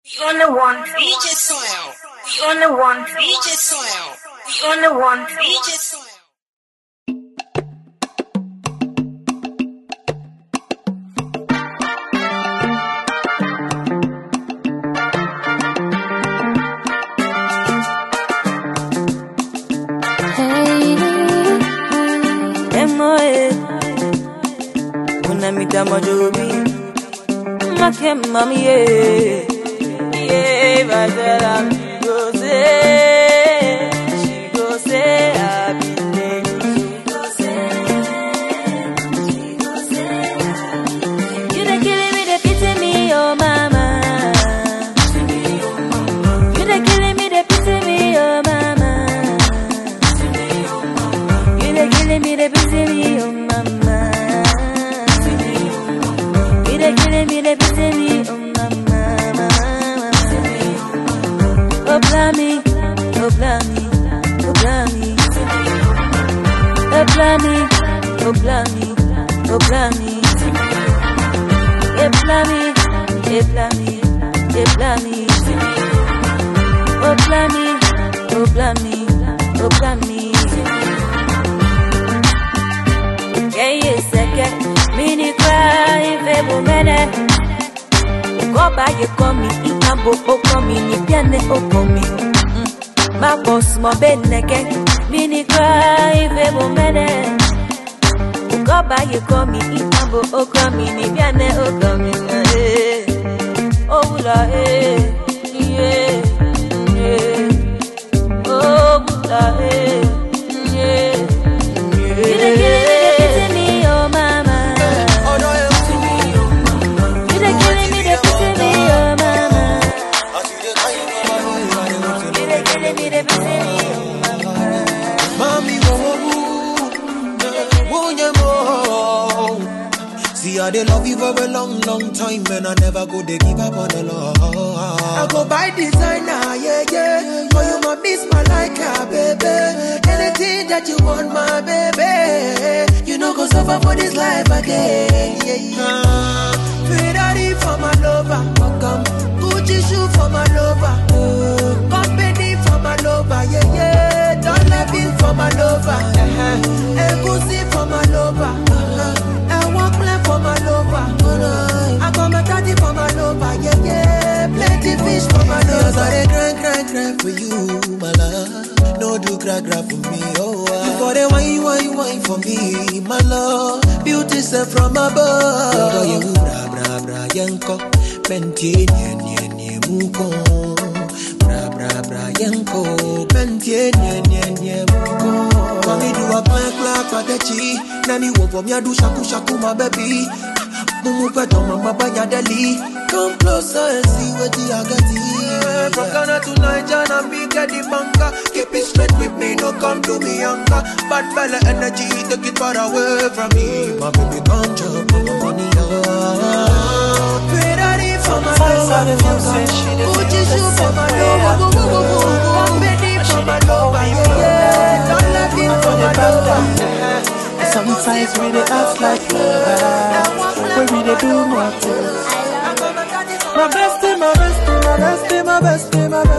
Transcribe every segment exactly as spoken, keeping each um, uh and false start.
The only one D J Soil. The only one D J Soil. The only one D J Soil. Unamita majobi make mami yeah yeah bazela go say she go say I be there she go say she go say you dey killing me dey pity me oh mama you dey killing me dey pity me oh mama you dey killing me dey pity me oh mama killing me, they pity me, oh mama, oh blammy, oh blammy, oh blammy, oh blammy, oh blammy, oh blammy, eh blammy, eh blammy, eh blammy, oh blammy, oh blammy, oh blammy. Yeah, yes, I get mini cry, febo mene. Go by you call me, Ikambo, oh, call me, Nipiane, oh, call me. My boss, my bed, neke, mini cry, febo mene. Go by you call me, Ikambo, oh, call me, Nipiane, oh, call me. Oh, la, eh, yeah, yeah. Oh, la, eh, yeah, yeah. I they love you for a long, long time, and I never go to give up on the love. I go buy designer, yeah, yeah. For you, my miss my like a baby. Anything that you want, my baby. You know, go suffer for this life again, yeah, yeah. Ferrari for my lover, welcome. Gucci shoe for my lover, uh, company for my lover, yeah, yeah. Don't let me for my lover, uh-huh. Egusi for my lover, uh-huh. For my lover, I got my daddy for my lover, yeah, yeah. Plenty fish for my lover. I cry, cry, cry for you, my love. No do cry, cry for me, oh. You for the wine, wine, wine for me, my love. Beauty set from above. Oh, you bra, bra, bra, yanko. Penti, nye, nye, nye, muko. Bra, bra, bra, yanko. Penti, nye, nye, nye, muko. Mami do a plan, plan, for the chi. Nani wo for me a do shaku shaku my baby. Mumu pe don mama banya deli. Come closer and see what the agati. From Ghana to Nigeria and big at the banker. Keep it straight with me, no come to me younger. Bad fella energy, take it far away from me. My baby come chop my money up. Ferrari for my lover, Gucci shoe for my lover, company for my lover, yeah. Don't let me for my lover. Sometimes we dey act like lovers, when we dey do nothing. My bestie, my bestie, my bestie, my bestie, my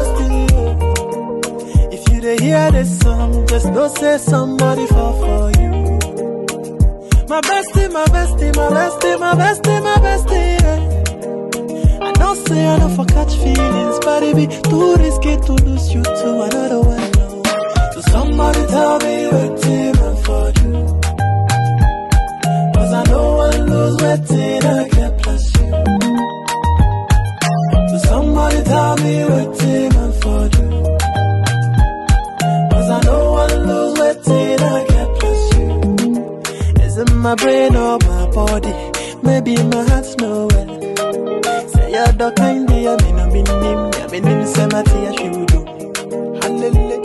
bestie. If you dey hear this song, just know say somebody fall for you. My bestie, my bestie, my bestie, my bestie, my bestie. I know say I don't for catch feelings, but it be too risky to lose you to another one. So somebody tell me what I'm for you. I know I lose waiting, I can't plus you. So somebody tell me what I'm for you. Cause I know I lose waiting, I can't plus you. Is it my brain or my body? Maybe my heart's nowhere. Say you're the kind of I mean, I mean, I mean, I mean, Samati, I should do. Hallelujah.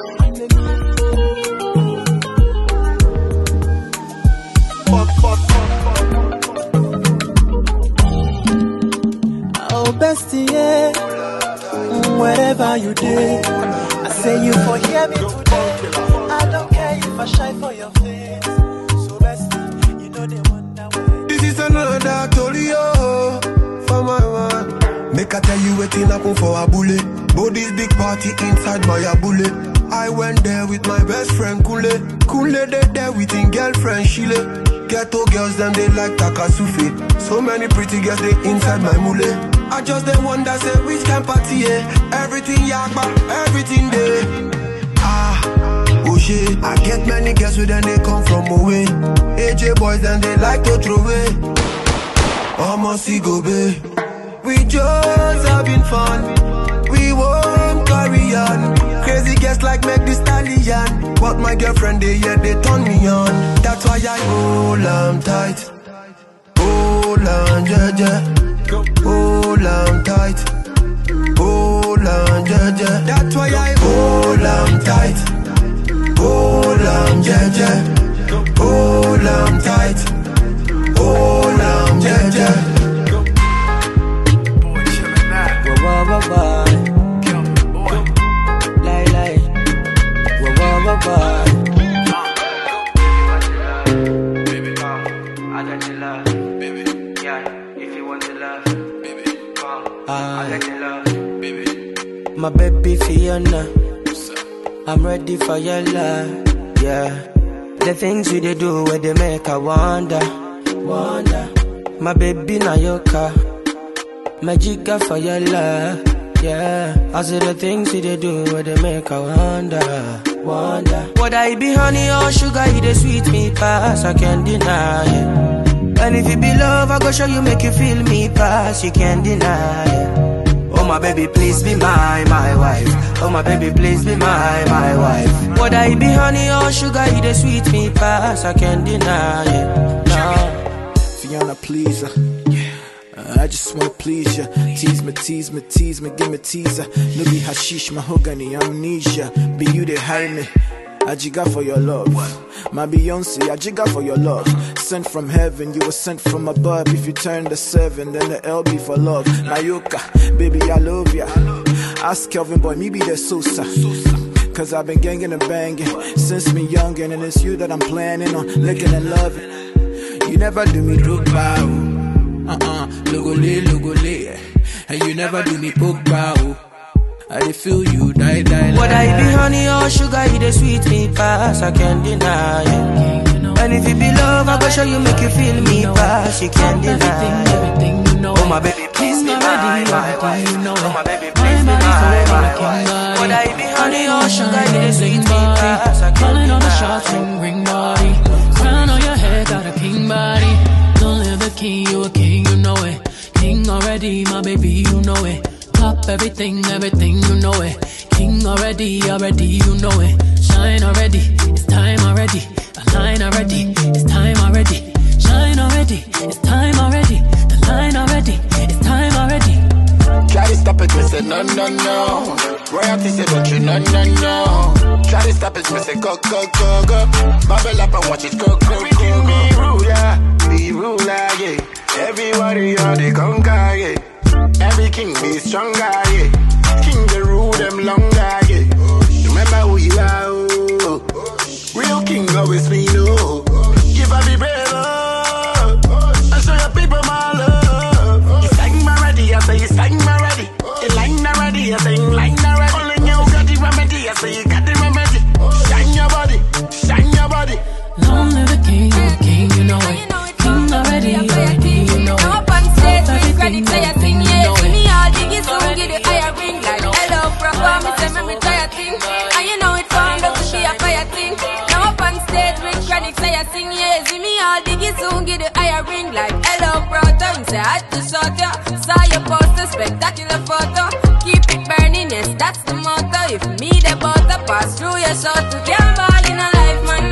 Bestie, yeah. Wherever you did, I say you for hear me today. I don't care if I shy for your face. So bestie, you know they wonder why. This is another Tolio for my one. Make Make I tell you waiting happen for a bullet. But this big party inside my a bullet. I went there with my best friend Kule. Kule they there with his girlfriend Shile. Ghetto girls them they like Takasufi. So many pretty girls they inside my mule. I just the one that say which can party eh? Everything yakba, everything there. Ah, oh shit. I get many girls with them they come from away. A J boys then they like to throw away. Almost go babe. We just having fun. We won't carry on. Crazy girls like make the stallion. But my girlfriend they yeah they turn me on. That's why I hold on tight. Hold on, yeah, yeah. Hold on tight. Hold on, yeah, yeah. That's why I hold on tight. Hold on, yeah, yeah. Hold on tight. Hold on, yeah, yeah. Wah wah wah, lie lie. Wah wah wah wah. Baby, come, I got your love. Baby, yeah, if you want to love, baby, come, I got your love. Baby, my baby Fiona, I'm ready for your love. Yeah, the things you they do where they make I wonder, wonder. My baby Nayoka. Magica for your love, yeah. I see the things you they do where they make I wonder, wonder. Would I be honey or sugar, you they sweet me pass, I can't deny it. And if you be love, I go show you, make you feel me pass, you can't deny it. Oh my baby, please be my, my wife. Oh my baby, please be my, my wife. Would I be honey or sugar, you they sweet me pass, I can't deny it. No. Fiona, please. I just wanna please ya. Tease me, tease me, tease me, give me teaser. No be hashish, mahogany, amnesia. Be you they hide me. I jigga for your love. My Beyonce, I jigga for your love. Sent from heaven, you were sent from above. If you turn the seven, then the L be for love. Nayoka, baby, I love ya. Ask Kelvin, boy, me be the Sosa. Cause I've been ganging and banging since me youngin', and it's you that I'm planning on licking and loving. You never do me look bow. Uh-uh, logole, logole. And you never do me poke bow. I dey feel you die, die, die. Would I be honey or sugar, you dey sweet me pass, I can't deny it. And if you be love, I go show you, make you feel me pass, you can't deny it. Oh my baby, please be my, my wife. Oh my baby, please be my, my wife. Would I be honey or sugar, you dey sweet me pass, I can't calling on the deny shots, it. ring, ring body. Crown on your head, got a king body. Don't live the king, you a king, you know it. King already, my baby, you know it. Pop everything, everything, you know it. King already, already, you know it. Shine already, it's time already. The line already, it's time already. Shine already, it's time already. The line already, it's time already. Try to stop it, me say no, no, no. Royalty say don't you, no, no, no. Try to stop it, me say go, go, go, go. Bubble up and watch it go, go, go, go. Be ruler, be ruler, yeah. Everybody on the conquer, yeah. Every king be stronger, yeah. King they rule them longer, yeah. Remember who you are, oh. Real king always me know. Give a be brave, oh. I show your people my love. You sang my ready, I say you sang my ready. You line already, I say you line already. Only you got the remedy, I say you got the remedy. Shine your body, shine your body. Long live the king, you a king, you know it. King already, already, you know it. Up on stage, we credit say I sing, yeah. Give me all the gifts, so get the higher ring. Like hello, performance, and me try a thing. And you know it found up to be a fire thing. Now up on stage, with credit say I sing, yeah. Give me all the gifts, so get the higher ring. Like hello, brother, and say I had to shot ya. Saw your poster, spectacular photo. Keep it burning, yes, that's the motto. If me the butter pass through your shot, to can't ball in a life, man.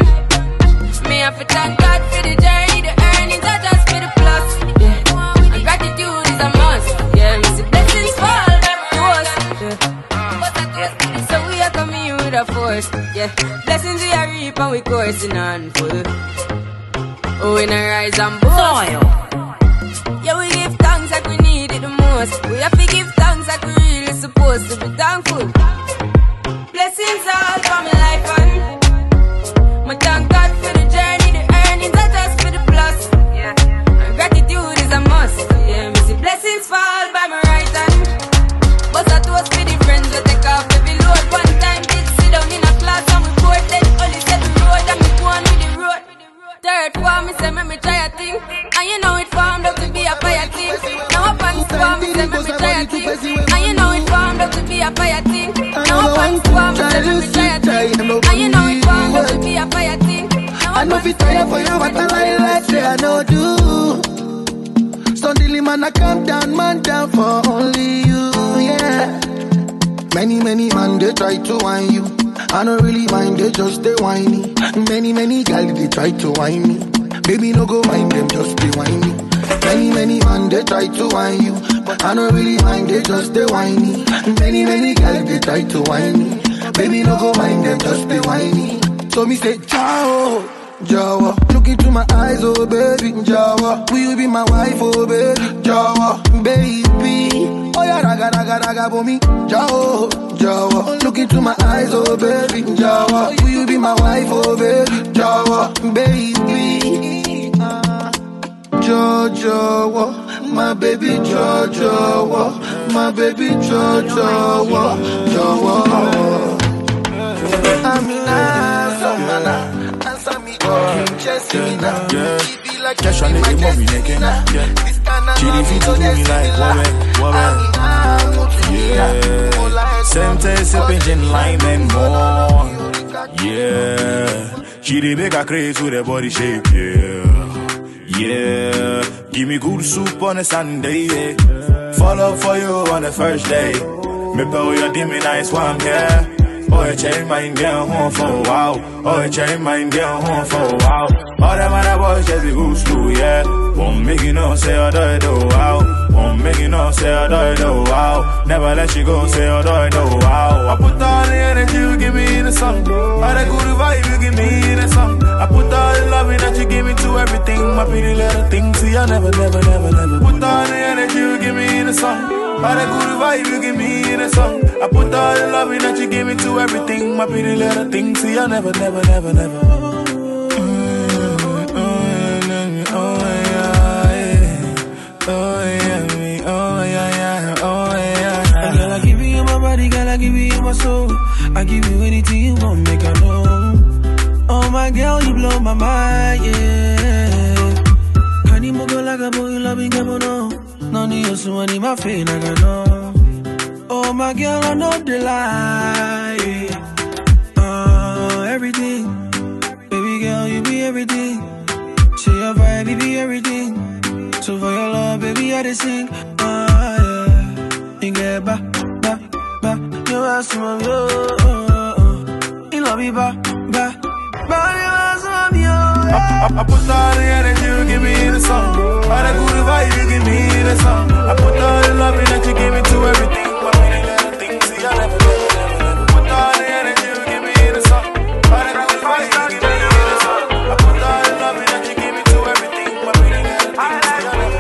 Me have to thank God for the journey, the earnings are just for the plus. Yeah. And gratitude is a must. Yeah, we see blessings fall to us. Yeah. So we are coming with a force. Yeah, blessings we are reap and we coursing on full. Oh, we not rise and boast. Yeah, we give thanks like we need it the most. We have to give thanks like we really supposed to be thankful. Blessings all for my life and my thank God for the journey, the earnings are just for the plus. Yeah, and gratitude is a must. Yeah, me see blessings fall by my right hand. no fit tire for you, but I lie like say I no do. Suddenly man I come down, man down for only you, yeah. Many, many man they try to whine you. I don't really mind, they just stay whiny. Many, many girls they try to whine me. Baby no go mind them, just stay whiny. Many, many man they try to whine you, but I don't really mind, they just stay whiny. Many, many girls they try to whine me. Baby no go mind them, just stay whiny. So me say ciao, Jawa. Look into my eyes, oh baby, Jawa. Will you be my wife, oh baby, Jawa, baby. Oh yeah, raga raga raga for me, Jawa, Jawa. Look into my eyes, oh baby, Jawa. Will you be my wife, oh baby, Jawa, baby. Jojo, my baby Jojo, my baby Jojo, Jojo. Amina, Samana, answer me, Jessica. Yeah, cash on the movie making. Chili feet to me like woman, woman. Yeah, same taste, sipping lime and more. Yeah, she the make a craze with her body shape. Yeah. Yeah, give me good soup on a Sunday, yeah. Follow for you on the first day. Me pay your dimmy nice one, yeah. Oh, you change mine down home for a while. Oh, you change mine down home for a while. All them other boys just be good school, yeah. Won't make you know, say I do it, oh, wow. Won't make you know, say I do it, oh, wow. Never let you go, say I do it, oh, wow. I put all the energy you give me in the song. All the good vibe you give me in the song. I put all the loving that you give me to everything. My pretty little thing, see I never, never, never, never. Put all the energy you give me in the song. All the good vibe you give me in the song. I put all the loving that you give me to everything. My pretty little thing, see I never, never, never, never. I give you my soul. I give you anything you want, make I know. Oh my girl, you blow my mind, yeah. Can you move like a boy, loving a bono? No need you so many my face, I know. Oh my girl, I know the lie. Uh, everything, baby girl, you be everything. Say your vibe, you be everything. So for your love, baby, I just sing. Uh, yeah. You get back. You ask me, oh, oh, oh. You love me, ba, ba, ba, you ask me, oh, yeah. I, I, I put all the energy you give me in the song. All the good vibe you give me in the song. I put all the love that you give me to everything. My pretty little things, see, I never, never, never, never. Put all the energy you give me in the song. All the good vibe you give me in the song. I put all the love that you give me to everything. My pretty little things, see, I never, never, never.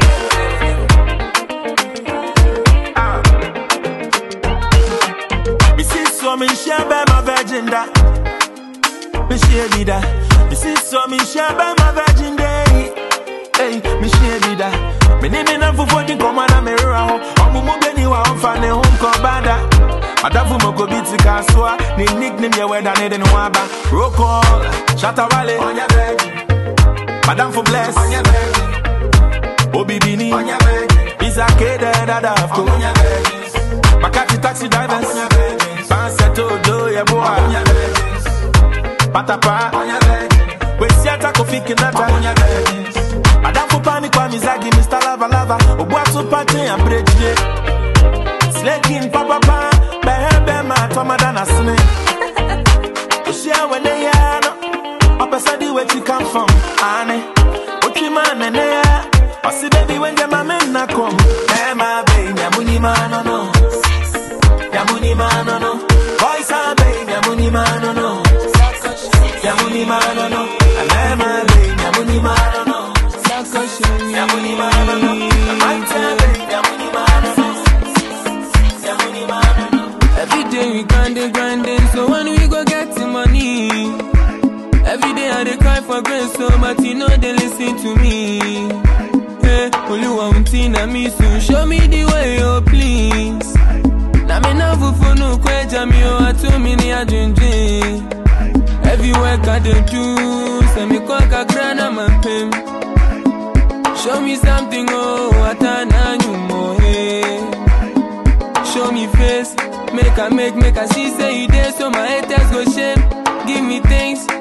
So me share by my virgin da, me share me da. Me see so me share by my virgin day. Hey, me share me da. Me name me na fufu di koma na me ra ho. Omu mu beni wa onfa ne home ko bada. Adafu mo ko biti kaswa. Ni nickname ye weda ne den waba. Roll call, shatta wale on your virgin. Madam for bless on your virgin. Obi bini on your virgin. Isa kede dada afko on your virgin. Makati taxi drivers on your virgin. Panseto do ya boy on your virgins. Patapa on your virgins. We see a taco fikinata on your virgins. Madam for panic kwa mizagi Mister Lava Lava. Obuato pate and bridge. Slaking papa pa. Behebe ma tomadana sne. You share when they are no. Opposite where you come from. Ane. Uchi man and they are. I see baby when the man na come. Hey my baby, muni man no no. Yamuni mano no, voice a baby, yamuni mano no, yamuni mano no, I'm my baby, yamuni mano no, yamuni mano no, I'm baby, yamuni mano no, yamuni mano no. Every day we grinding, grinding, so when we go get the money. Every day I dey cry for grace, so but you know they listen to me. Hey, only one thing I miss you, show me the way, oh please. Na me na fufu no kweja mi o atumi ni ajunji. Every work I dey do, say me kwa kakra na mampem. Show me something, oh, atana nyumo, hey. Show me face, make I make, make I see say you there, so my haters go shame. Give me things, make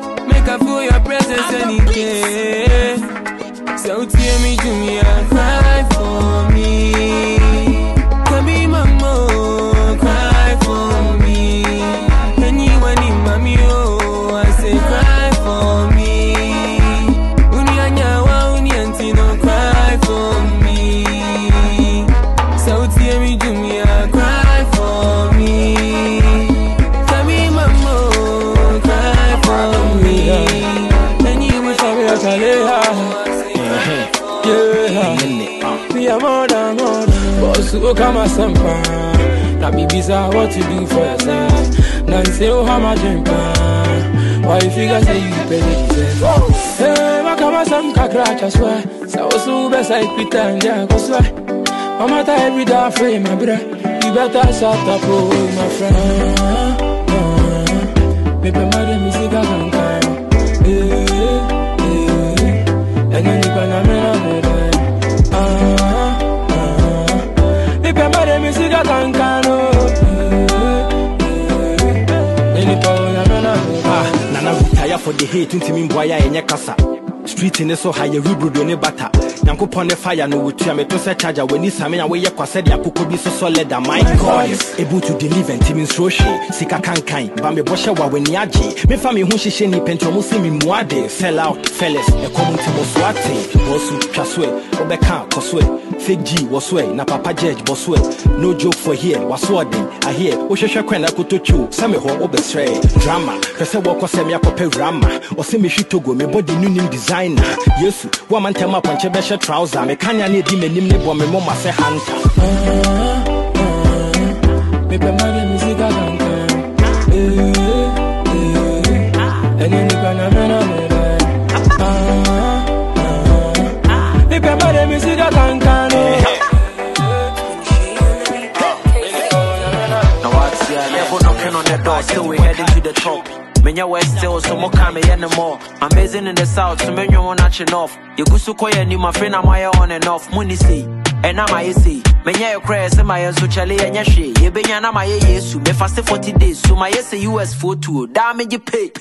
can feel your presence anywhere. So tell me, do me a cry for me. Can be mama, cry for me. Anyone in mommy, oh, I say cry for me. Unyanya wa unyantino, cry for me. So tell me, do me a cry for me. Can be mama, cry for me. Anyone shall be a yeah, we are more than more than boss who come as some pan. Now be bizarre what you do for yourself. Now you say, oh, how much drink pan. Why you figure say you pay yourself? Hey, I come as some crack, I swear. So I was so best I quit and yeah, I swear. I'm at every day afraid, my brother. You better shut up, oh, my friend. Uh, uh, Maybe my name is Ika Kankan. Hey. And then you can have it. Ah, ah. If you're mad at me, see that I can't. Ah, Nana retire for the hate into me, boy, in your casa. Street in so high, you rude on a butter. Yanko pon the fire, no would tell me to set charger when you summon away your said ya could be so solid that my God is able to deliver and Timmins Roshi, Sika Kankai, Bambi Bosha when Yaji, me family who she shiny pentomusi me moade, sell out, fellas, a common Timo Swati, Bosu, Chaswe, Obeka, Coswe, Fig G, Wasway, na Papa Judge, Bosway, no joke for here, was swording, I hear, Osha Quena could to chew, Samiho, Obesray, drama, Kasa Wako Samia Pope Rama, or Semi Shitogo, me body new designer, yes, woman tell my punch a trouser, me can't need him and him, me mama say hunter. Maybe my name is Ika Kankan. And then you can have it. Maybe my name is Ika Kankan. Now what's here? Never knocking on the door, still we heading to the top. Menya west still, so more come anymore. Amazing in the south, so many one notching off. You go so quiet, you my friend, I'm on and off. Money see, and I'm I see. Menya your crash, and my so chale and yashi. You be yana my yes, me fast forty days. So my yes, U S photo, damage you pay.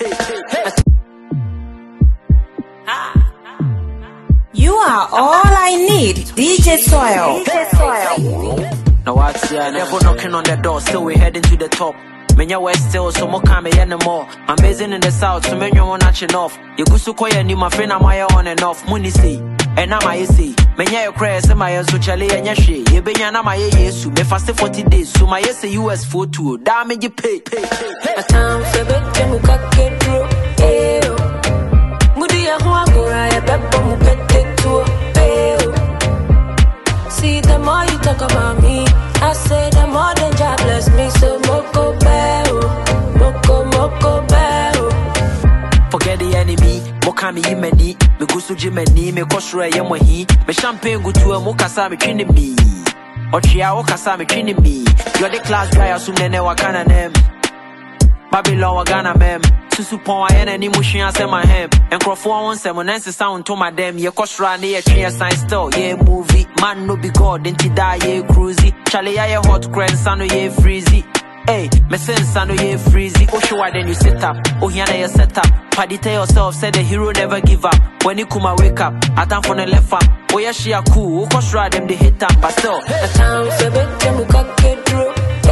You are all I need, D J Soil. D J Soil. Now what's here? Never knocking on the door, still we heading to the top. Menya west still, so more come anymore. Amazing in the south, so many one notching off. You go so quiet, you my friend, I'm on and off. Money see, and I'm I see. Menya your crash, and my so chale and yashi. You be yana my yes, me fast forty days. So my yes, U S photo, damage you pay. A time for the Temuka Kedro, Eo. Mudia Huagura, a pepper mupete to Eo. See, the more you talk about me, I say the more than God bless me. So Moko Beo, Moko Moko Beo. Forget the enemy, Mokami Yemeni, me gusu Jimeni, me kosra Yamahi, me champagne go to a Mokasa between me. Ochia Okasa between me. You're the class guy, assume they never can a name. Babylon Wagana mem. Susupon and any mushing as my hem. And Crawford one seven and sound to my damn. Ye kosra near tree science store. Ye movie. Man no be god, didn't die ye cruisy. Charlie ya hot grand sano ye freezy. Hey, me sense sano ye freezy. Oh show why then you sit up. Oh yana you set up. Paddy tell yourself said the hero never give up. When you kuma wake up, I time for the left up. Oh yeah she a cool. Oh kosra them they hit up. But still a town for better me cock it through.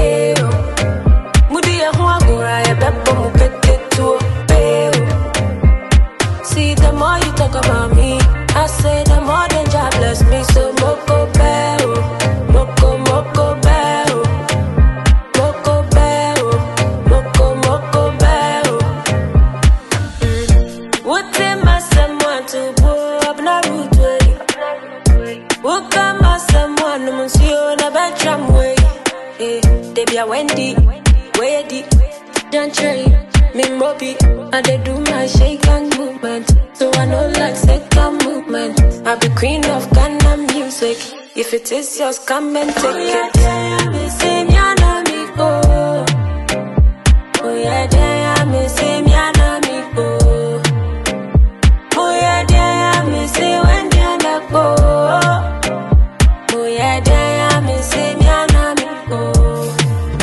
Mudia Huagura, a pepper mupete to Eo. See the more you talk about me, I say the more than God bless me. So Moko Beo, Moko Moko Beo, Moko Beo, Moko Moko Beo. What am I someone to go up na root way? What am I someone to monsieur na bedroom way? Eh, they be a Wendy, Wendy, don't trade me Moby. I they do my shake and movement, so I know like second movement. I be queen of Ghana music. If it is yours, come and take it. Oh yeah, say me anamigo. Oh yeah, me say me anamigo. Oh yeah, me say when you na go. Oh yeah, me say me anamigo.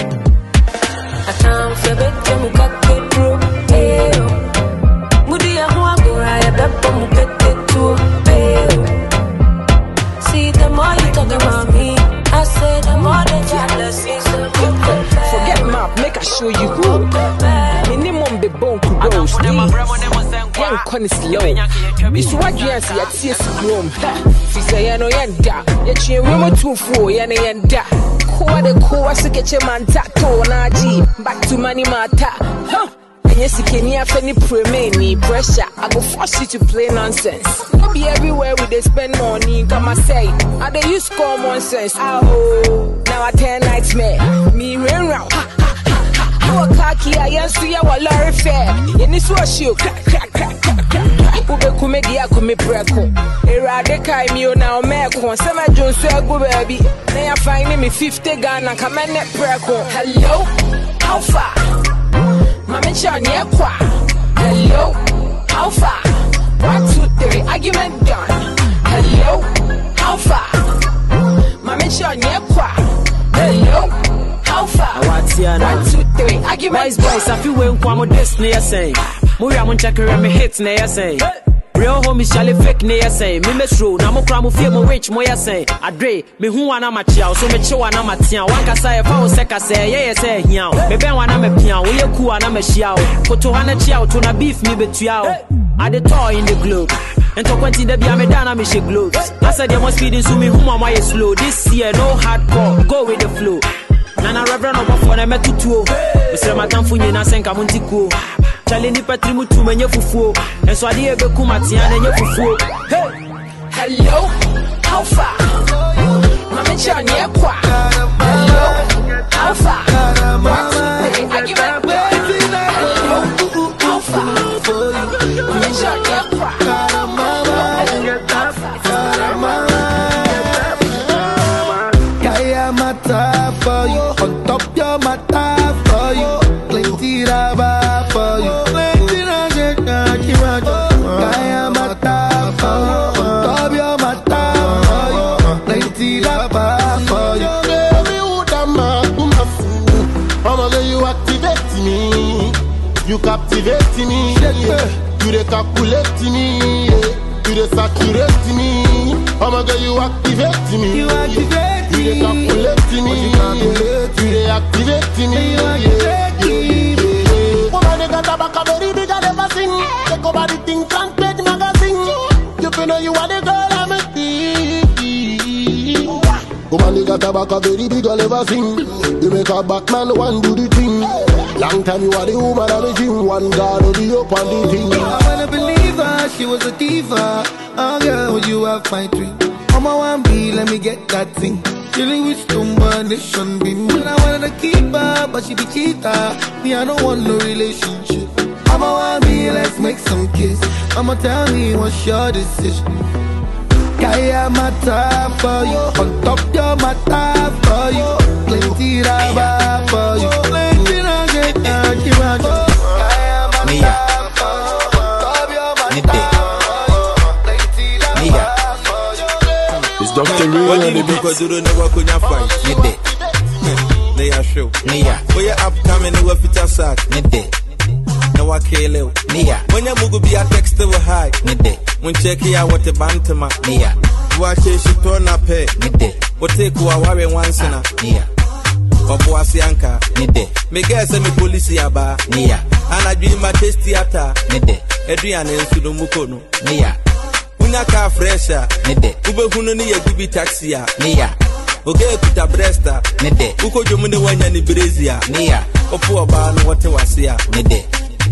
I can't feel better, me cock it through. Mudia show you good. Minimum be bone to go. Young con is low. It's what you see at C S Chrome. She say, I know yenda. Yet you remember two four, yana yenda. Koa de koa sikeche man tato na ji. Back to money mata. Huh? And yes, you can hear any pre pressure. I go force you to play nonsense. Don't be everywhere we they spend money. Come and say, I they use common sense. Oh, now I turn nightmare. Me rain round. Ha ha ha ha. How a khaki I am see our lorry fair. In this was you. Crack crack crack crack crack. Ube kumedia kumi preko. Era de kai mi o na o meko. Sema Jones so go baby. Now you find me fifty Ghana. Come and net preko. Hello, how far? Mama Chan, yeah, qua. Hello, how far? One, two, three, argument done. Hello, how far? Mama Chan, yeah, qua. Hello, how far? One, two, three, argument done. Boys, I feel when I'm this near saying. Muya mun check me hits near saying. Real homie shall fake near saying. Me me true, na mo kra mo feel mo rich mo ya saying. Adre, me hu wana ma chia, so me che wana ma tia. Wan ka say fa o se ka say, yeah yeah say hiao. Me ben wana me pia, we ye ku wana me shia o. Koto wana chia to na beef me betua o. I the toy in the globe. And to quentin the bia me dana me she gloves. I said they must speed so me hu ma why slow. This year no hardcore, go with the flow. Nana reverend over for them to two. Mister Matamfu nyina senka muntiko. Chale ni patrimu tu menye fufuo. Enso ade ebe kumatia na nye fufuo. Hey, hello, how far? Mama Chan ye kwa. Hello, how far? What? I give it. Hello, how far? Mama Chan ye kwa. Kaya mata for you, on top your mata for you, plenty raba for you. Kaya mata for you, on top your mata for you, plenty raba for you. Baby, who da ma, who ma fool? Mama, say you activate me, you captivate me, you dey calculate me, you dey saturate me. Mama, say you activate me, you activate me, you dey calculate me, you dey activate me. Woman, they got a back a very big and never sing. Take over the thing, front page magazine. You feel know you are the girl I'm a tea. Woman, they got a back a very big and never sing. You make a Batman one do the thing. Long time you are the woman of the gym. One guard will be up on the thing. I wanna believe her, she was a diva. Oh girl, you have my dream. I'm a one B, let me get that thing. Dealing with combination beam. When I wanted to keep her, but she be cheater. Me, I don't want no relationship. I'm a one B, let's make some kiss. I'ma tell me what's your decision. Kaya mata for you, on top your mata for you, plenty raba for you, plenty nugget and kimacho. Kaya mata for you, on top your mata for you, plenty raba for you. It's Doctor Real and the because you don't know what fight. Me de, they are show. me ya, When you're upcoming, you will fit a sack. me de, No, I kill you. me ya, When you move, be a text to a high. me de, When check here, what a bantama. me ya, Watch it, she turn up pay. me de, What take you a worry once in a me ya, Obuasianka. me de, Me guess me police yaba. me ya, And I dream my taste theater. me de, Adrian and Sudumukono. me ya, Una car fresher. me de, Ube hununi ya gibi taxi ya. me ya, Oge kuta bresta. me de, Uko jomune wanya ni brezia. me ya, Opu obano wate wasia. me de,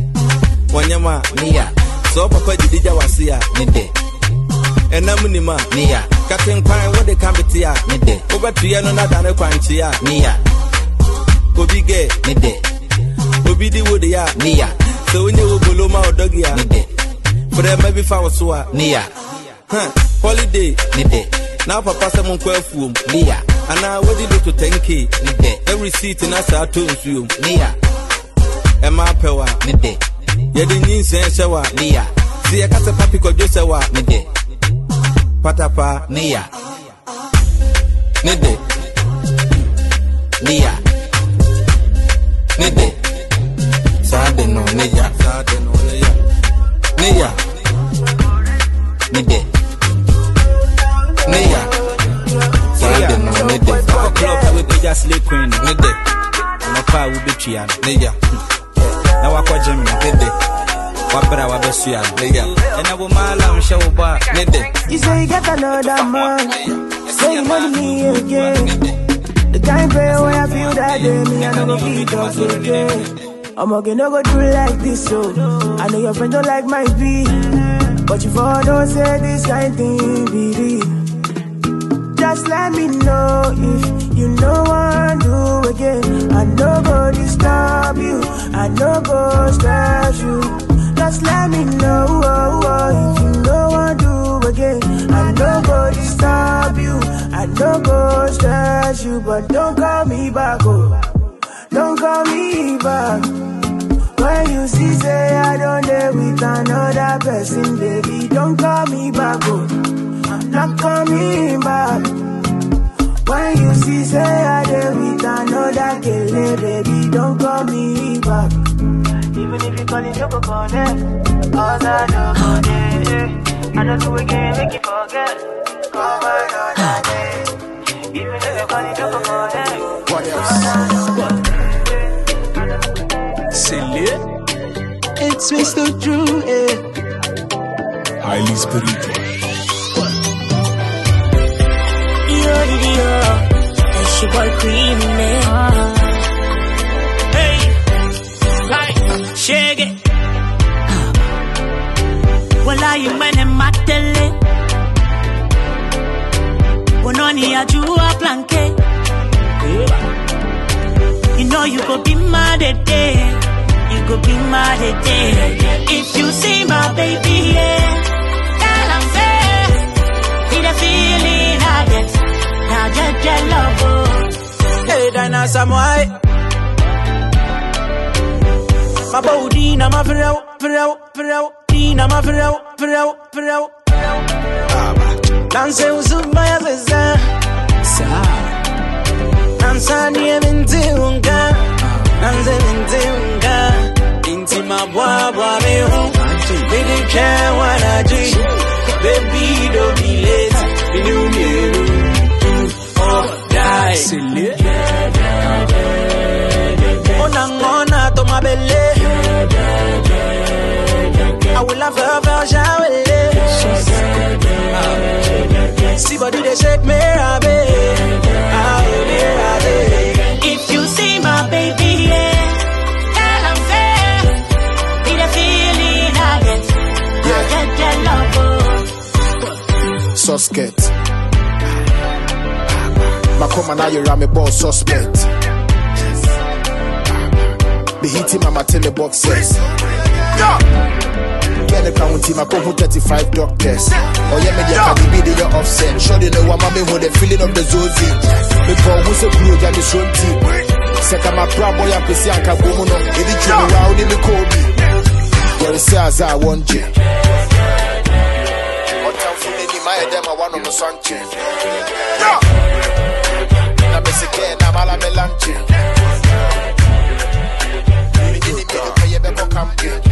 Wanyama. me ya, So papa jidija wasia. me de, Enamunima. me ya, Captain Pine what they can be tia. me de, Over triano na dane kwanchia. me ya, Obi ge. me de, Obi di wood ya. me ya, So when you go loma or dog ya. me de, For them maybe foul swa. me ya, Huh. Holiday. me de, Now papa se mon kwa fuum. me ya, And now what did you to ten K? me de, Every seat in us are to you. me ya, Emma Pewa. me de, Yedi nin sen shawa. me ya, See a cat papi ko josewa. me de, Patapa. me ya, me de, me ya, me de, sade no me ya, Sade no ya. me ya, me de, me ya, sade no me de, Club with the just lay queen. me de, My car will be Tian, nigga. Now I call Jimmy, nigga. Wabra Wabessia, nigga. And I will my show back, nigga. You say you got another man, say you want me again. The kind way where I feel that day, me I don't go beat up again. I'm okay, no go do like this, so I know your friend don't like my beat, but you for don't say this kind thing, be real. Just let me know if you know what to do again. I no go disturb you, I no go stress you. Just let me know oh, oh, if you know what to do again. I no go disturb you, I no go stress you, but don't call me back, oh, don't call me back. When you see say I don't dare with another person, baby, don't call me back, oh, I'm not coming back. When you see say I dare with another killer, baby, don't call me back. Even if you call it, you go connect. Cause I don't go there. I don't do again, make you forget. Come another day. Even if you call it, you go connect. What else? Silly. It's Mister Drew, eh? Highly spiritual. Yo, yo, it's your boy Cream, man. Hey, shake it. Well, I am when I'm at the lake. When only I do a blanket. You know you go be mad day. You go be mad day. If you see my baby, yeah, tell I'm fair. See the feeling I get. Now just get love. Hey, Dana Samoy. My body, na my friend, friend, friend. Dina my friend, friend, friend. Dance with my sister. Dance near Mintunga. Dance Mintunga. Intima Baba, me home. Baby, can't wanna do. Baby, don't be late. You knew me. Oh, die. Silly. Onangona to my belly. I will have her version. See body they shake me, if you see my baby, yeah, tell I'm fair. Be the feeling I get. I get that love. Suspect. My come now you ram me ball suspect. Be hitting my tele boxes. Get the county, my phone thirty-five doctors. Oh yeah, me yeah, can be the offset. Sure they know what mommy with the feeling of the zozi. Me call who's a blue that is one team. Second my proud boy and Pissy and Kabumono. It is you around in the Kobe. There is as I want you. What time for me, my them I want on the sun chain. I'm a again, I'm a la melanche. You didn't make a pay a better come here.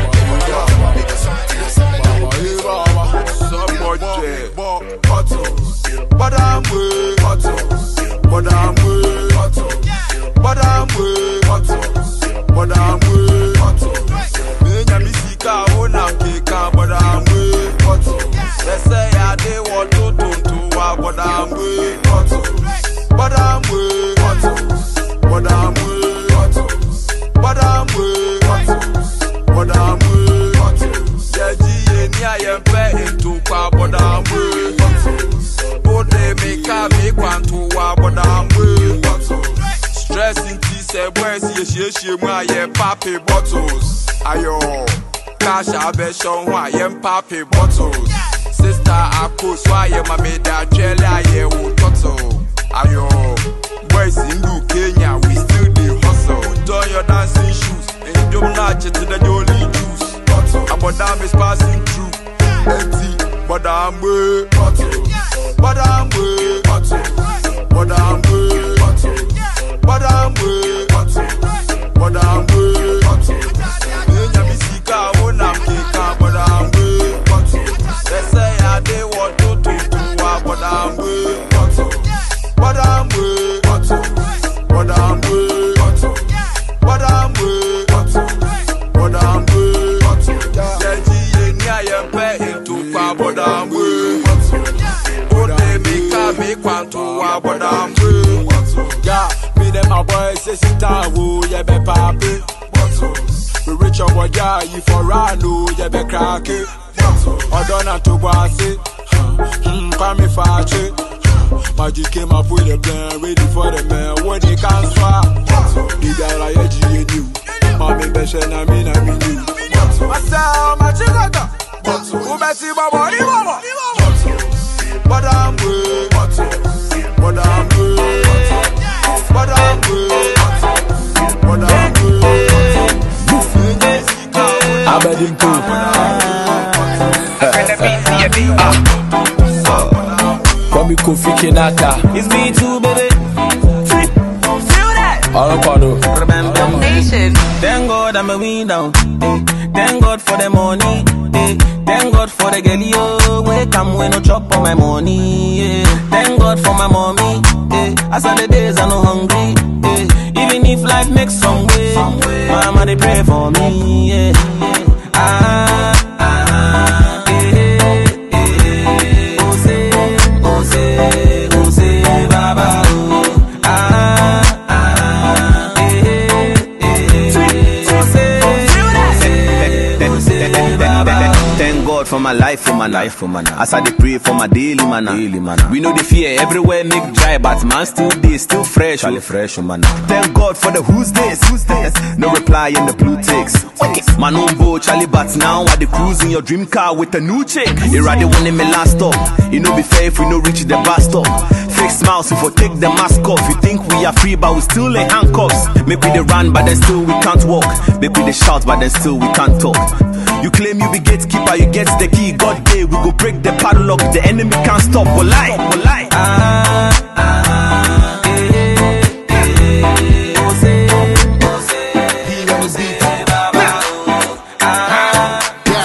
But I'm way, but I'm way, but I'm way, but I'm way. Me na misika ona keka, but I'm way. They say I dey want to to to, but I'm way, but I'm way, but I'm way, but I'm way, but I'm way. Yeah, G N I am pay into pa, but I'm way. They make a make one to walk, but I'm way. Stressing tea, say, where's your she, she, my papi bottles. Ayo, cash, I bet show why I'm papi bottles. Sister, I could why I'm made that jelly, I hear who toto. Ayo, boys in New Kenya, we still the hustle. Put on your dancing shoes, and you don't match it to the jolly juice. About damn is passing through. Empty, but I'm way. But I'm way, but I'm way, but I'm way, but I'm way. Me misika ona keka, but I'm way. They say I dey want to to to, but I'm way, but I'm way, but I'm way, but boy say sit down, oh, yeah, be papi. We reach your boy, yeah, you for run, oh, yeah, be crack it. Odona to Guasi, hmm, Pami Fachi. Magic came up with a plan, ready for the man, what they can't swap. The guy like a G and you, Mommy Beshan, I mean, I mean you. Myself, my chicago, who bet you, Baba, you Baba. But I'm good, but I'm good, but I'm good, but I'm good. I bet him too. Kwame Kofi Kinata. It's me too, baby. Feel that? All up on you. Thank God I'm a win down. Thank God for the money. Thank God for the girl, yo. Wake come when no chop on my money. Thank God for my mommy. As on the days I'm no hungry. Even if life makes some way, mama they pray for me. Ah, ah, eh, eh. Ose, ose, ose, baba. Ah, ah, eh, eh. Ose, baba. Thank God for my life, for my life, for my life. As I dey pray for my daily manna. Daily manna. We know the fear everywhere make dry, but man still dey, still fresh. Charlie fresh, man. Thank God for the who's this, who's this. No reply in the blue ticks. Man on board, Charlie, but now I dey cruise in your dream car with a new chick. It rather one in me last stop. It no be fair if we no reach the bus stop. Fake smiles if we take the mask off. You think we are free, but we still in handcuffs. Make we dey run, but then still we can't walk. Make we dey shout, but then still we can't talk. You claim you be gatekeeper, you get the key. God day, we go break the padlock. The enemy can't stop. We'll lie, we'll lie. Ah, ah, eh, eh. Ose, ose, ose, baba. Ah,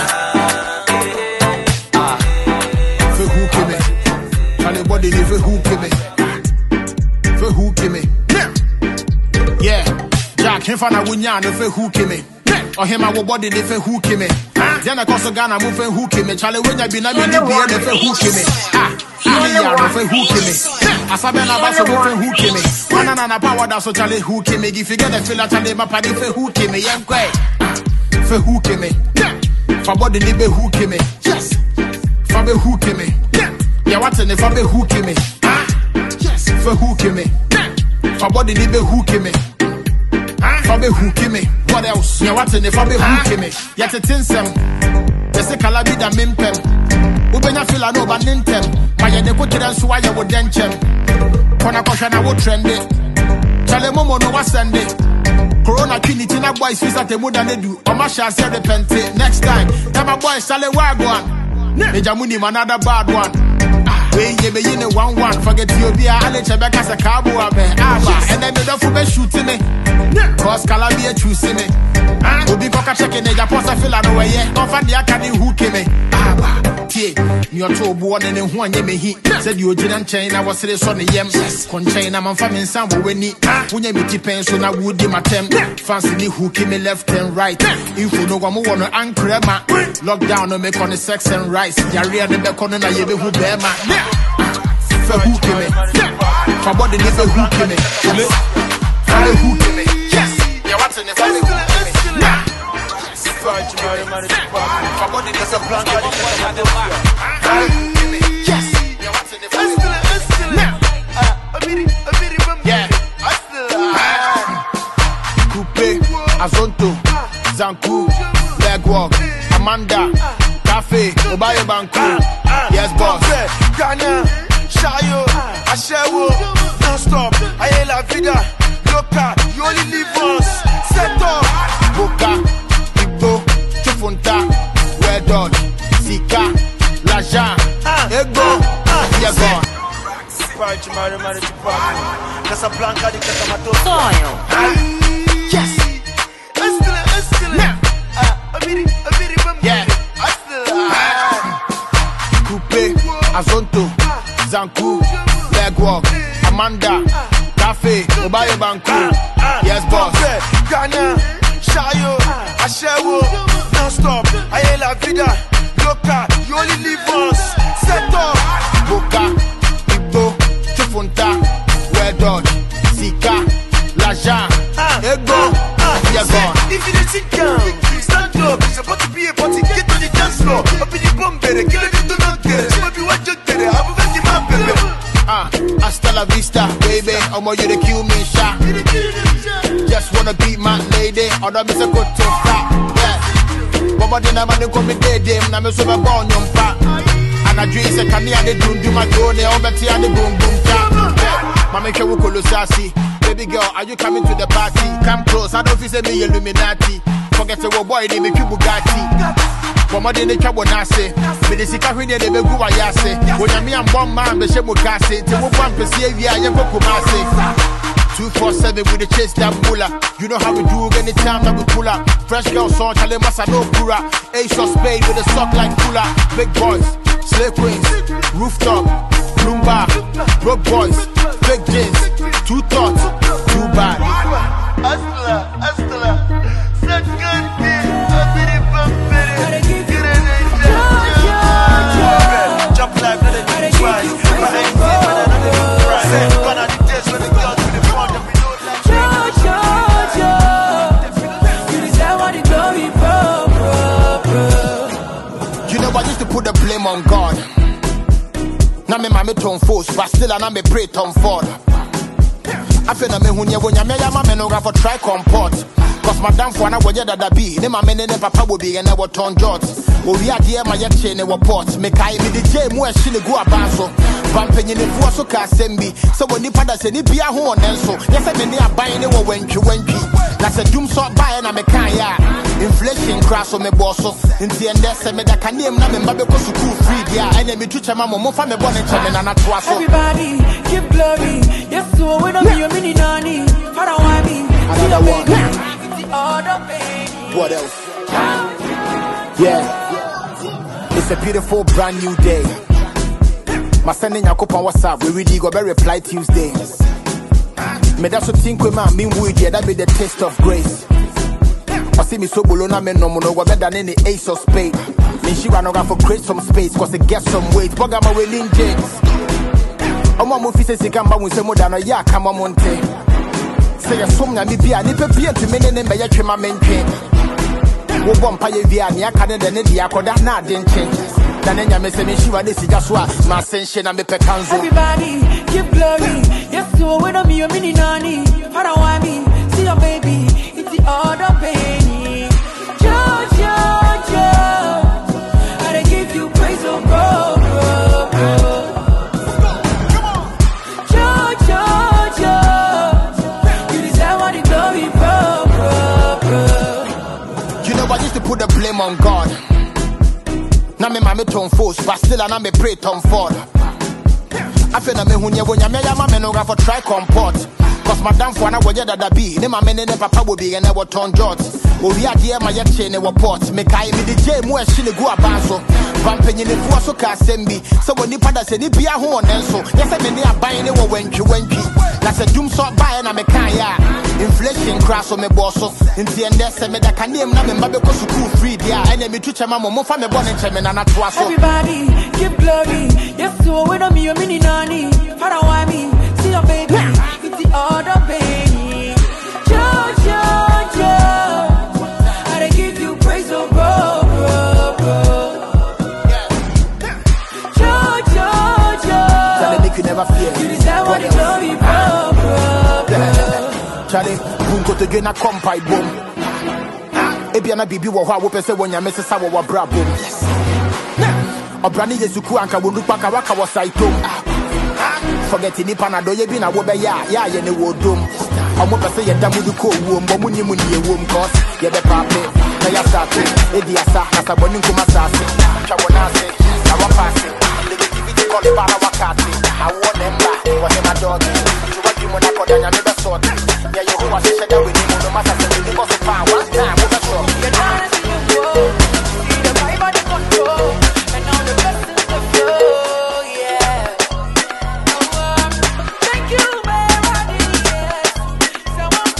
ah. For who came me? Anybody live for who came me? For who came me? Yeah, Jack, him for na wunya no for who came me? Or him I will body the for who came me. Then I cause a Ghana move for who came me. Charlie when I be na be the beer the for who came me. Ah, he ya no for who came me. Asabena baso for who came me. One na na power that so Charlie who came me. If you get the feel Charlie my party for who came me. Young quay. For who came me. For body the who came me. Yes. For be who came me. Yeah, what's in the for be who came me. Ah, yes. For who came me. For body the who came me. Fabe who came me? What else? Yeah, what's in the Fabe who came me? Yet a tinsem. Just a calabida mimpem. Ubena fila no banintem. My de put it and swaya would denchem. Kona koshana would trend it. Chale momo no was send it. Corona kinity na boys fisa te muda ne do. Omasha said the pente. Next time, tama boys sale wagwan. Nejamuni another bad one. When you be in a one one, forget you be a Alex Becca's a cabo and then the dog for shooting me. Cause Calabia choosing me. Will be coca checking a post feel away yet. Offer the academy who came me. Ah, you're too born and then one me he said you didn't chain. I was serious on the yam. Conchain, I'm family some when he when you meet pens so I would dim attempt. Fancy me who came me left and right. If you know one more on anchor, lockdown no make on the sex and rice. Yaria the back on and I be who bear my. For who came in? For body is a who came in. For the who came in. Yes. Yeah, what's in the family who came in? For body is a blank. Yes. Yeah, what's in the family who came in? Yeah. Coupe, Azonto, Zanku, Legwalk, Amanda, Cafe, Obayo Banku. Yes, boss. Ghana. Shayo, Ashewo, non-stop, aye la vida, loca, you only live once, set up, Boca, Igbo, Chufunta, Red Dot, Sika, Laja, Ego, Yago. Casablanca di Catamato. Soil. Yes. Yeah. Coupe, Azonto. Zanku, Legwalk, Amanda, Cafe, Obayo Banku. Yes, boss. Ghana, Shayo, Ashewo, non-stop, aye la vida, loca, you only live once, set up, Boca, Igbo, Chufunta, Red Dot, Sika, La Jaja, ego, you're gone. If you didn't sit down, stand up. It's about to be a party. Get to the dance floor. Up in the bomb, baby. Kill it to not get it. So if you want to get it, I'm a very man, baby. Ah, hasta la vista, baby. I'm you to kill me, shot. Just wanna beat my lady. Or the miss a good to stop. Yeah. Mama didn't have to come in there, damn. I'm a super born, young fat. And I dream, say, can you have the doom, do my drone? I'll bet you have the boom, boom, tap. Mama, can we call you sassy? Baby girl, are you coming to the party? Come close, I don't feel say me Illuminati. Forget the boy, they make you Bugatti. Mama didn't trouble Nasi. Me the Sika Hini, they make you Ayase. When I'm me and one man, the Shemo Kasi. Till we bump the C A V I and Kumasi. two four seven with the chase that bulla. You know how we do anytime that we pull up. Fresh girl song, Chale Masa no Pura. Ace of spade with a sock like Kula. Big boys, slave queens, rooftop, Bloomba, broke boys, big jeans, two thoughts, too bad. Hustler, hustler, such good thing. I'm very bumpy. Get in there, jump like that, they try. But I ain't dead, but I know they don't cry. Gone out the days when the girls to the front of me. You know I used to put the blame on God. Now me mama turn force, but still I now me pray Tom Ford. I feel na me hunya wonya me ya mama no for try comport. Cause madam for na wonya dada be, ne mama ne papa will be and I will turn jots. O we are dear my yache ne report. Me kai me the J mu e shine go abanso. Bampenye ne fu so ka sembi. So when ni pada se ni bia ho onenso. Yes me ne aban ne wo wentwi wentwi. Na se dum so buy na me kan ya. Inflation crash on me bosso. Inti ende se me da kanem na me mbabe ko school free dia. Ene me tuche mama mo fa me bone cheme na na toa so. Everybody give glory. Yes, so we don't be a mini nanny. I don't want me. Another one. What What else? Yeah. It's a beautiful brand new day. My sending Yakop on WhatsApp. We really go very reply Tuesday. Me that's what think we man mean with yeah, that be the taste of grace. I see me so bolona me no no better than any ace of spade. Me she ran over for create some space cause it gets some weight. Boga my Willing James. Omo mo fi se sika mba mo se mo da no ya ka mo monte. Say some na me bia ni pe bia to me ne me ya twema mentwe. Wo bom pa ye bia ni aka ne de ne dia koda na ade nche. Da ne nya me se me shi wa ne sija so a ma sense na me pe kanzo. Everybody give glory. Yes, so we don't be a mini nanny. I don't want me. See your baby. It's the other baby. Jojo, Jojo. I give you praise, oh bro, bro, bro. I used to put the blame on God. Now me mama turn force, but still I now me pray Tom Ford. I feel na me hunya wonya me ya mama no for try comport. Cause madam for na wonya dada be, ne mama ne papa will be and I will turn jots. O we are dear my yache ne report. Me kai me the J mu e shine go abanso. Bampenye ne fu so ka sembi. So when ni pada se ni bia ho onenso. Yes me ne aban ne wo wentwi wentwi. Na se dum so buy na me kan ya. Inflation crash on me bosso. Inti ende se me da kanem na me mbabe ko school free dia. Ene me tuche mama mo fa me bone cheme na na toa so. Everybody give glory. Yes, so we don't be a mini nanny. I don't want me. See your baby. It's the other baby. Jojo, Jojo. I give you praise, oh bro, bro, bro. Jojo, Jojo. Tell make you never fear. You deserve what the glory, bro, bro, bro. Charlie, bunko to gena kompai boom. Ebiana bibi wo ho a wo pese wonya mesesa wo wa bra boom. Obrani Yesuku anka wo nupa ka waka wo saitom. Forget ni panado ye bi na wo be ya ya ye ne wo dom. Omo pese ye damu du ko wo mbo munyi munyi ye wo cause ye be pape na ya start e di asa asa bonu kuma sase. Twa wona se na wa pass. Le give it call para wakati. I want them back. What him a dog. To what you wanna call them never sort. Yeah, you who was said that we need no matter the people so far one time with a show. You know you go. See the vibe of the control. And now the blessings of flow. Yeah. Thank you, baby. Someone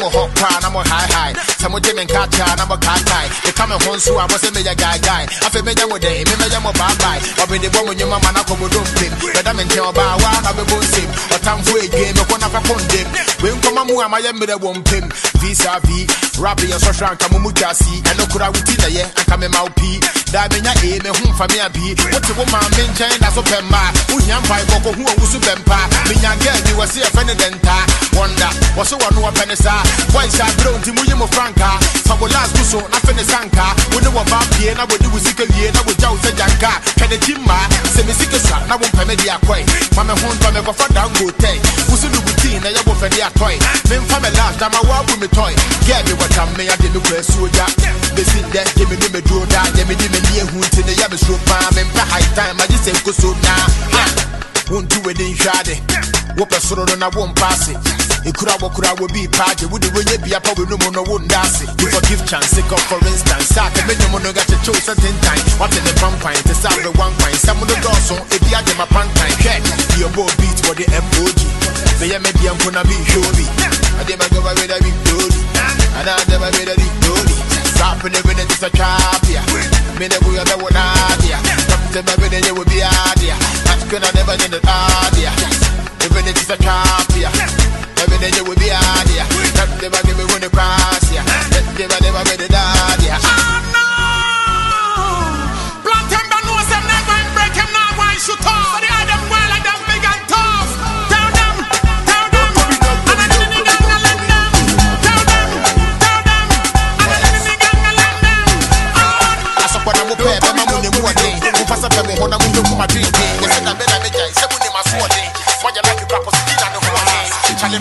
I'm a hot pan, I'm a high high. Some of them in catch, I'm a cat guy. They come and home, so I was a major guy guy. I feel me, I'm a day, me, I'm a bad guy. I'll be the woman, your mama, I'm a don't pin. But I'm in your bar, I'm a bone sim. Or time for a game, a one of a pondem. When come on, I'm a young with a one pin. Visa V, Rabbi and Sosha, and Kamumutasi, and no Kurawutina, yeah, and come in my P. Damina A, me home for me a B. What's a woman, men, China, so Pemba, who yam by Boko, who was Subempa. Me young girl, you was here, Fenedenta. Wonder, was so one who a penisa. Why is that grown to Muyamo Franca? Some will last so nothing is Sanka. We know about P and I would do with Sika Yen, I would tell Janka. Can the Jimma, semi Sika, now won't permit the acquaint. Mamma home from a for down go take. Who's in the routine, I will for the toy. Then from a last time I walk with me toy. Get me what I may, I didn't press you. They sit there, give me the draw down, give me the near who to the Yamas room, and high time, I just say, go so now. Won't do it in Shade. Whoop a sort on, I won't pass it. It could have could have be party. Would it really be a power no more? No one does it. You forgive chance, sick of for instance. Start a minimum, no got your choice at ten times. What in the vampire, the sound of one pint. Some of the doors on, if you had them a pan time. Check your boat beats for the M O G. May I maybe I'm gonna be showy. I never go away with a big dolly. And I never made a big dolly. Stop and living it is a trap, yeah. Me never have a one idea. Come to my video, you will be idea. That's gonna never get an idea. Even it is a trap, yeah. Every day you will be out here. That never give me when you cross, yeah. That never never made it out, yeah. Oh no! Black Timber knows them never break him now. Why should talk? But the other one like them big and tough. Tell them, tell them. And I didn't need them, I let them. Tell them, tell them. And I didn't need them, I let them. I saw what I'm up here, but I'm on the more day. Who pass up them when I'm moving for my dream. They said I'm better, I'm better. Seven in my sword day. Why you like you got positive and the whole day. And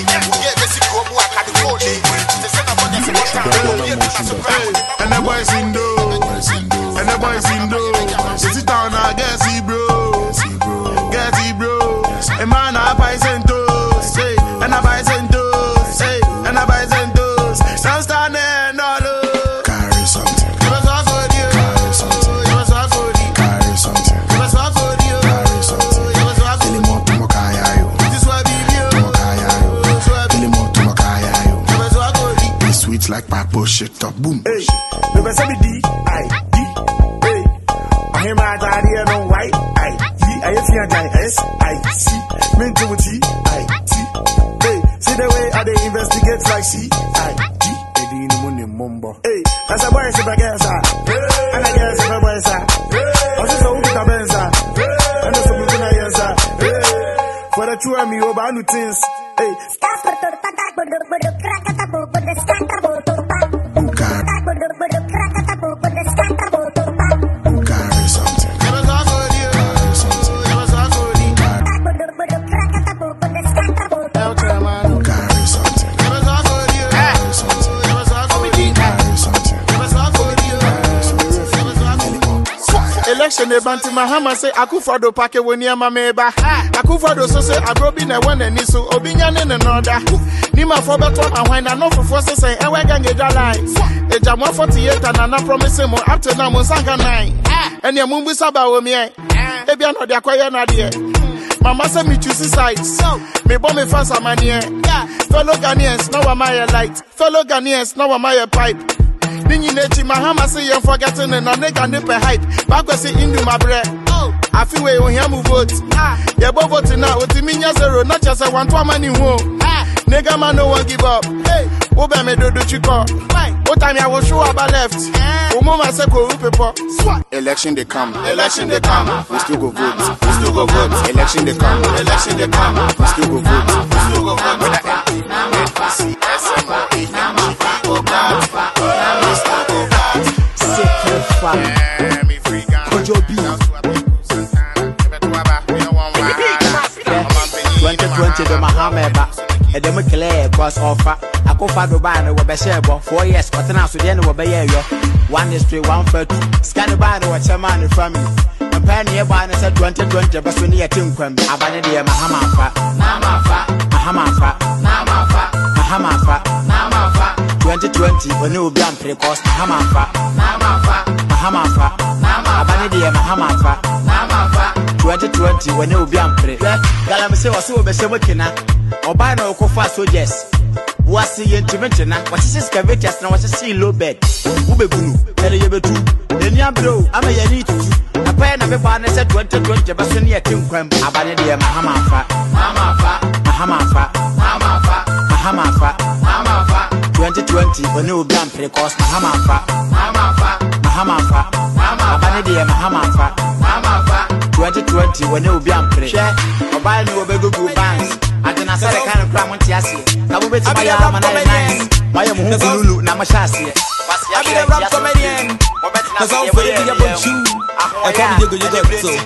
the boys in do, and the boys in do. Is it down now, get see bro, get see bro. A man a buy centos, say, and a buy centos, say, and a buy centos. Don't stand there, no look. Carry something. Give us all for you. Carry something. Give us all for you. Carry something. Give us all for you. Carry something. Give us all for you. This is what we do. Sweet like papa shit up boom. Hey, never say me D, I D. Hey, I hear my daddy and no white. I D, I hear my S, I C. Mean to T, I T. Hey, see the way I they investigate like C, I D. They didn't money mumbo. Hey, as a boy, if I guess I, and I guess if I boy, sir. I just don't think I'm answer. And that's something I answer. For the two of me, over new things. Hey, stop for the attack, but the crack at the book, but the scatter. Election they banti Mahama say Akufo-Addo pake woni ama meba. Akufo-Addo so say Agrobi na one ani so obinya ne noda. Nima for beto ahwan na no fofo say say ewe gange dalai. Eja mo forty-eight na na promise mo up to now mo sanka nine. Ene mo mbu saba wo mi e. Ebia no de akoye na de. Mama say me choose sides. Me bomb me fans amanie. Fellow Ghanaians now am I light. Fellow Ghanaians now am I pipe. Ninyi nechi Mahama say you forgetting and on nigga nip hype. Back we say into my bread. I feel we on him vote. Yeah, but vote now with the minya zero, not just a one to money home. Nigga man no one give up. Hey, Oba me do do chiko. What time I will show up I left. Umoma say go people. Election they come. Election they come. We still go vote. We still go vote. Election they come. Election they come. We still go vote. We still go vote. With the M P, N P C, S M O, E M G, O G A D. Secret fam. Kojo B. twenty twenty the Mahameba. And then we clear cause offer. I go for the band with a share four years, but now so the end of a year. One is three, one for two. Scan the band with your man from me. And penny a band said twenty twenty, but when you think when I ban the Mahamafa, Namafa, Mahamafa, Namafa, Mahamafa, Namafa. twenty twenty when you be on pre-cost, Mahamafa, Namafa, Mahamafa, Namafa, Abanidia Mahamafa, Namafa. twenty twenty when you be on pre. Galam say was so be working. Obana Okofa soldiers. was the intervention. What is this cavitas now? What's a sea low bed? Ubegunu, and a year two. Then you blow, I'm a yanny to you. A pen of a partner said twenty twenty, but soon you can cram. Abandia Mahamafa, Mahamafa, Mahamafa, Mahamafa, Mahamafa, Mahamafa, twenty twenty, when you damn precoce Mahamafa, Mahamafa, Mahamafa, Abandia Mahamafa, Mahamafa, twenty twenty, when you damn pre. Share, or buy new Begu bands. I didn't say the kind of crime on Tiasi. I will bet my arm and I my Lulu, Namashasi. I be the rap comedian. That's all for you, you. I can't do you got so.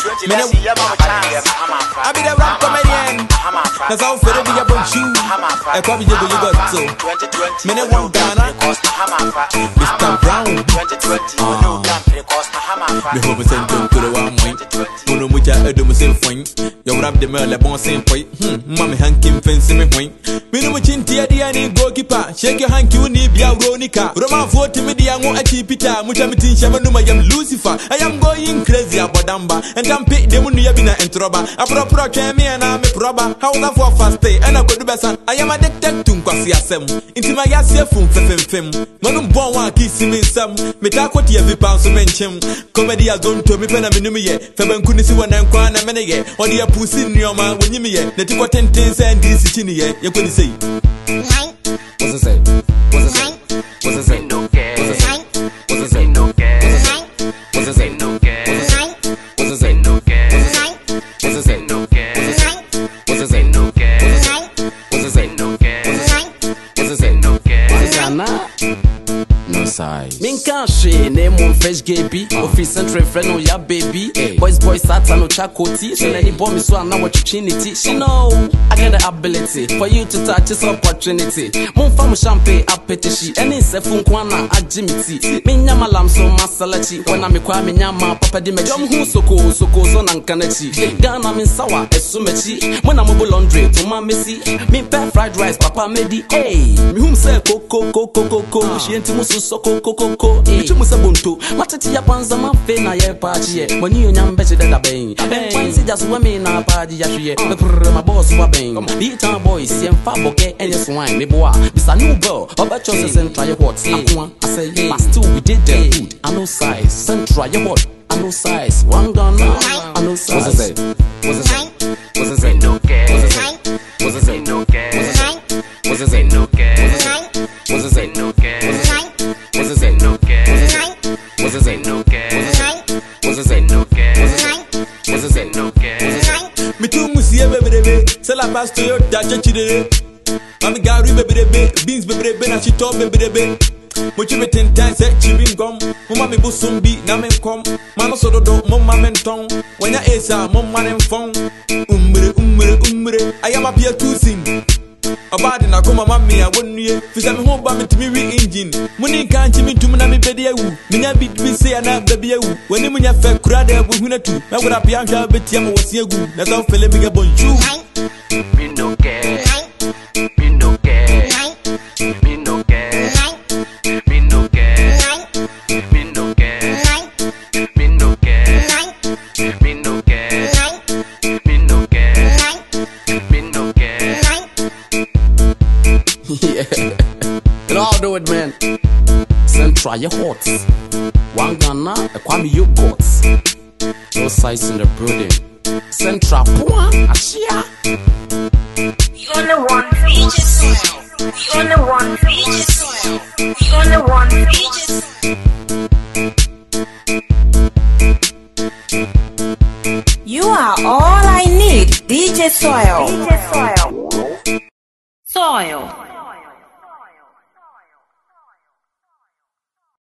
I be the rap comedian. That's all for you, you. I can't do you got so. Many one Ghana. Mister Brown. Me hope send to the one point. Uno mucha edu mo same point. You rap the mele bon same point. Hmm, mommy hanky fancy me point. Me no muchin tia dia ni goalkeeper. Shake your hanky uni bia Ronica. Roma vote me dia ngo achi Peter. Mucha metin shama no mayam Lucifer. I am going crazy abodamba. And I'm pick them no ya bina entroba. A pro pro try me and I'm a proba. How that for fast day and I go do besa. I am addicted to kwasi asem. Inti my yase fum fem fem. Manum bon wa kiss me some. Me ta kwoti every pound so menchim. Comedy has done to me pen and me ye. Feben kunisi one and kwana mene ye. Or the pussy in your man when you me ye. Let you ten things and this chini ye. You couldn't say. What's it say? What's it say? What's it say? No care. What's it say? What's it say? No care. What's it say? No care. What's it say? No care. What's it say? No care. What's it say? No care. What's it say? No care. What's it say? No care. No size. Minka she name on fresh gaby. Office central friend no ya baby. Boys boys sat no chakoti. So any bomb is so now opportunity. She know I get the ability for you to touch this opportunity. Mon fam champagne appetite. Any se fun kwana agimiti. Me nyama lam so masalachi. When I'm kwa me nyama papa di me jom hu soko soko so nan kanachi. Ghana min sawa esumechi. When I'm a laundry to my missy. Me pay fried rice papa medi. Hey, me hum say koko koko koko. She enti musu soko koko koko. Eh, chumu sabunto. Matati ya panza mafe na ye party ye. When you nyam beche da bang. When see just women na party ya shye. Me prr my boss wa bang. Beat our boys, yem fa boke and yes wine. Me boy, this a new girl. Oba chose send try your what. Akwa, I say yeah. But still we did the good. I know size. Send try your what. I know size. One gun now. I know size. What's it say? What's it say? What's it say? No care. What's it say? What's it say? No care. What's it say? No care. What's it say? No care. What's it say? No care. What's it say? No care. What's it say? No care. What's it say? No care. Me too musi bebebe. Sela pass to your dacha chide. Mami gari bebebe. Beans bebebe na chito bebebe. Mochi me ten times say chibin gum. Mama me busumbi na men kom. Mano sododo mama men tong. When ya esa mama nem fong. Umre umre umre. I am a peer to sing. Abadi na kuma mami a wonu ye. Fisa me ho ba me timi wi engine. Muni kan chimi tum na me bedi awu. Minya bit bi say na baby awu. Wani munya fe kura da bu huna tu. Na wura pia hwa beti am wasi agu. Na so fele me ga bonju. Me no care. Me no care. Me no care. Me no care. Me no care. Me no care. Me no care. Me no care. Me no care. Yeah, you know I'll do it, man. Send try your hot. One Ghana, a Kwame yogurt. No size in the building. Send trap one, Ashia. The only one Fiji soil. The only one Fiji soil. The only one Fiji soil. You are all I need, D J Soil. D J Soil. Soil.